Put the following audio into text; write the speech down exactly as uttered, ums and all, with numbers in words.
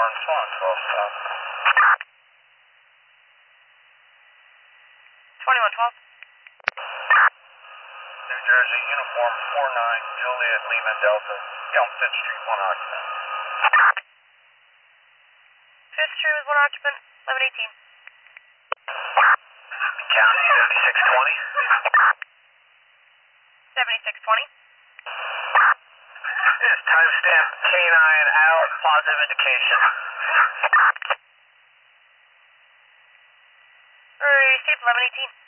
Orange Swan, twelve South. twenty-one twelve. New Jersey, uniform four nine, Juliet Lima Delta, on Fifth Street, one occupant. Fifth Street was one occupant, eleven eighteen. County, seventy-six twenty. seventy-six twenty. This timestamp K nine out, positive indication. Received eleven eighteen.